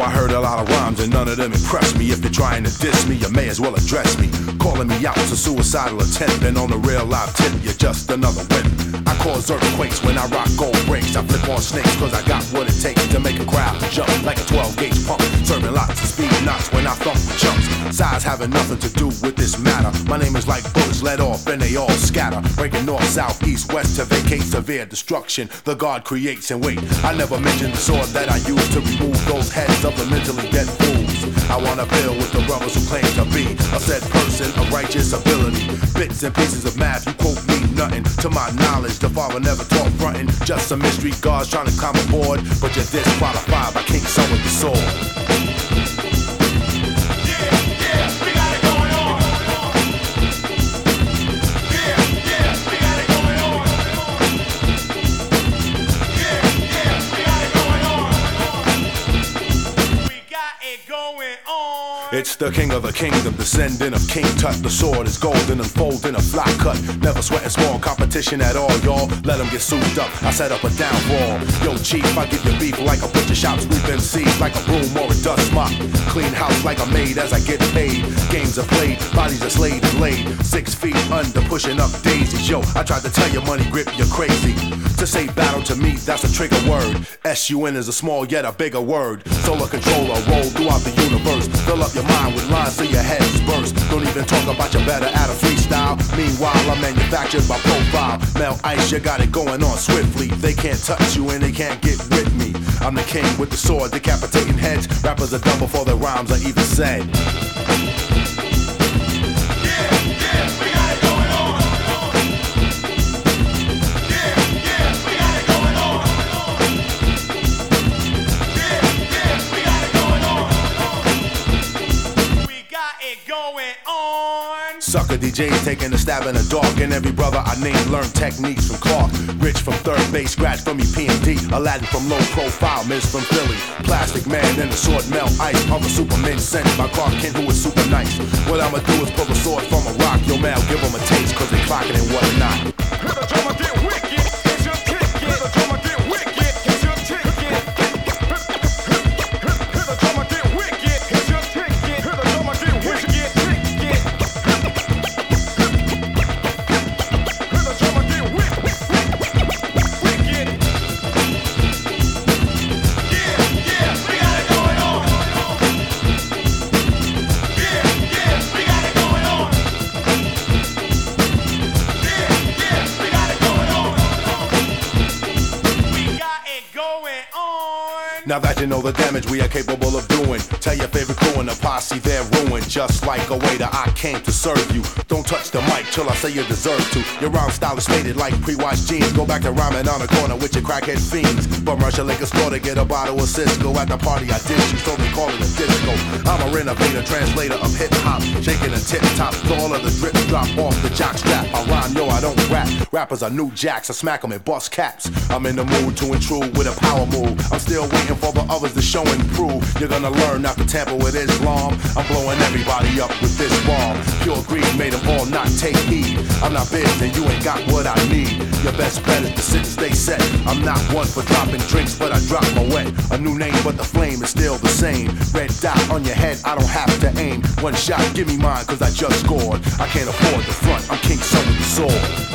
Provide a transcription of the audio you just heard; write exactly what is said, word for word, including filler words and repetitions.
I heard a lot of rhymes and none of them impressed me. If you're trying to diss me, you may as well address me. Calling me out to suicidal attempt, and on the real live tip, you're just another wimp. I cause earthquakes when I rock gold rings. I flip on snakes cause I got what it takes to make a crowd jump like a twelve gauge pump. Serving lots of speed knots when I thump with chumps. Size having nothing to do with this matter. My name is like bullets let off and they all scatter. Breaking north, south, east, west to vacate severe destruction. The God creates and wait. I never mentioned the sword that I use to remove those heads of the mentally dead fools. I wanna build with the brothers who claim to be a said person of righteous ability. Bits and pieces of math you quote mean nothing. To my knowledge, the father never taught frontin'. Just some mystery gods trying to climb aboard, but you're disqualified by King Son with the sword. It's the king of the kingdom, descendant of King Tut. The sword is golden, unfolding a fly cut. Never sweating small competition at all, y'all. Let them get souped up, I set up a downfall. Yo, chief, I give you beef like a butcher shop. Sweep M Cs like a broom or a dust mop. Clean house like a maid as I get paid. Games are played, bodies are slayed and laid. Six feet under, pushing up daisies. Yo, I tried to tell you money grip, you're crazy. To say battle to me, that's a trigger word. S U N is a small yet a bigger word. Solar controller, roll throughout the universe. Fill up your mind with lines so your heads burst. Don't even talk about your better at a freestyle. Meanwhile, I'm manufactured by profile. Melt ice, you got it going on swiftly. They can't touch you and they can't get with me. I'm the king with the sword, decapitating heads. Rappers are done before their rhymes are even said. Sucker D Js taking a stab in the dark, and every brother I name learned techniques from Clark. Rich from third base, scratch from me P M D. Aladdin from low profile, Miz from Philly. Plastic man and the sword melt ice. Other supermen sent by Clark Kent who is super nice. What I'ma do is pull a sword from a rock. Yo man, give them a taste cause they clocking and whatnot. Hear the drummer get wicked, it's your kick it. Hear the drummer get wicked, it's your ticket. Hear the drummer get wicked, it's your ticket. Hear the drummer get wicked. Now that you know the damage we are capable of doing, tell your favorite crew in the posse they're ruined. Just like a waiter, I came to serve you. Don't touch the mic till I say you deserve to. Your rhyme style is faded like pre-washed jeans. Go back to rhyming on the corner with your crackhead fiends. But rush a liquor store to get a bottle of Cisco. At the party I did you, so they call it a disco. I'm a renovator, translator of hip-hop. Shaking the tip-top, all of the drip drop off the jock strap. I rhyme, yo, I don't rap. Rappers are new jacks, I smack them and bust caps. I'm in the mood to intrude with a power move. I'm still waiting for the others to show and prove. You're gonna learn not to tamper with Islam. I'm blowing everybody up with this bomb. Pure greed made them all not take heed. I'm not big and you ain't got what I need. Your best bet is to sit and stay set. I'm not one for dropping drinks, but I drop my wet. A new name, but the flame is still the same. Red dot on your head, I don't have to aim. One shot, give me mine, cause I just scored. I can't afford the front, I'm King Son with the sword.